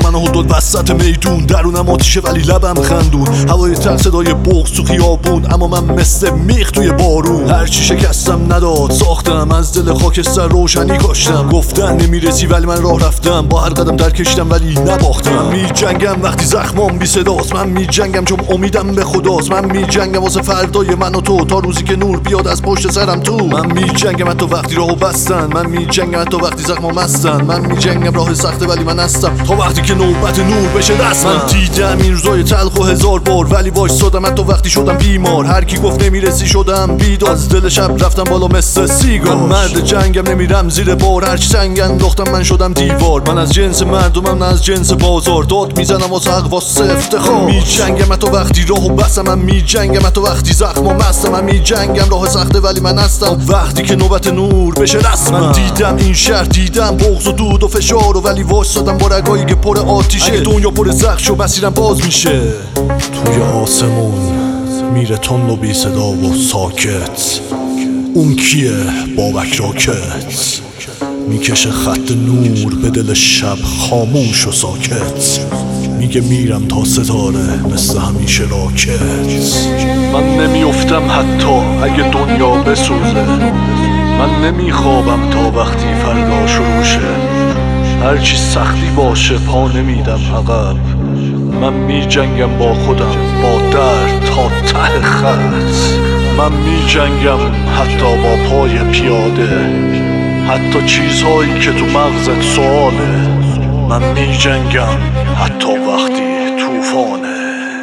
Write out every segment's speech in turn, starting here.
منو هداد وسط میدون، درونم آتیشه ولی لبم خندون، هوای تر صدای بغض تو خیابون، اما من مثل میخ توی بارون. هرچی شکستم نداد ساختم، از دل خاکستر روشنی کاشتم. گفتن نمیرسی ولی من راه رفتم، با هر قدم در کشتم ولی نباختم. من میجنگم وقتی زخمام بی صداست، من میجنگم چون امیدم به خداست. من میجنگم واسه فردای من و تو، تا روزی که نور بیاد از پشت سرم تو. من میجنگم حتی وقتی راهو بستن، من میجنگم حتی وقتی زخمام هستن. من میجنگم راه سخته ولی من هستم، تا وقتی که نوبت نور بشه دست. من دیدم این روزای تلخ و هزار بار، ولی وایسادم حتی وقتی شدم بیمار. هر کی گفت نمیرسی شدم بیدار، از دل شب رفتم بالا مثل سیگار. من مرد جنگم نمیرم زیر بار، هرچی سنگ انداختم من شدم دیوار. من از جنس مردمم نه از جنس بازار، داد میزنم واسه حق واسه افتخار. من میجنگم حتی وقتی راهو بستم، من میجنگم حتی وقتی زخمام هستم. من میجنگم راه سخته ولی من هستم، وقتی که نوبت نور بشه رسم. من دیدم این شهر، دیدم بغض و دود و فشار، ولی وایسادم با رگایی که پر آتیشه. اگه دنیا پر زخم شو مسیرم باز میشه. توی آسمون میره تند و بی صدا و ساکت، اون کیه؟ بابک راکت میکشه خط نور به دل شب خاموش و ساکت. میگه میرم تا ستاره مثل همیشه راکت. من نمیافتم حتی اگه دنیا بسوزه، من نمیخوابم تا وقتی فردا شروع شه. هرچی سختی باشه پا نمیدم عقب، من میجنگم با خودم با درد تا ته خط. من میجنگم حتی با پای پیاده، حتی چیزهایی که تو مغزت سواله. من میجنگم حتی وقتی طوفانه.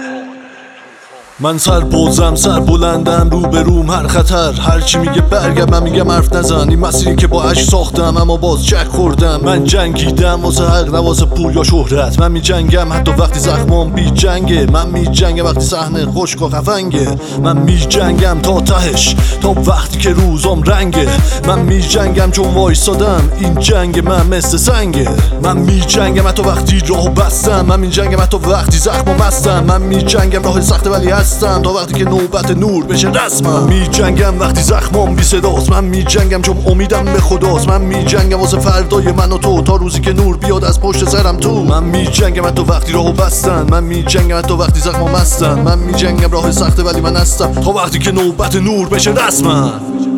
من سربازم، سر بلندم، رو به روم هر خطر. هرچی میگه برگرد، من میگم حرف نزن. این مسیری که با عشق ساختم اما باز چک خوردم. من جنگیدم واسه حق نه واسه پول یا شهرت. من میجنگم حتی وقتی زخمام بی جنگه. من میجنگم وقتی صحنه خشک و خفنگه. من میجنگم تا تهش، تا وقتی که روزام رنگه. من میجنگم چون وایسادم، این جنگ من مثل سنگه. من میجنگم حتی وقتی راهو بستم، من میجنگم حتی وقتی زخمام هستم. من میجنگم راه سخته ولی هستم، تا وقتی که نوبت نور بشه رسم. من میجنگم وقتی زخمام بی صداست، من میجنگم چون امیدم به خداست. من میجنگم واسه فردای من و تو، تا روزی که نور بیاد از پشت سرم تو. من میجنگم حتی وقتی راهو بستن، من میجنگم حتی وقتی زخمام هستن. من میجنگم راه سخته ولی من هستم، تا وقتی که نوبت نور بشه رسم.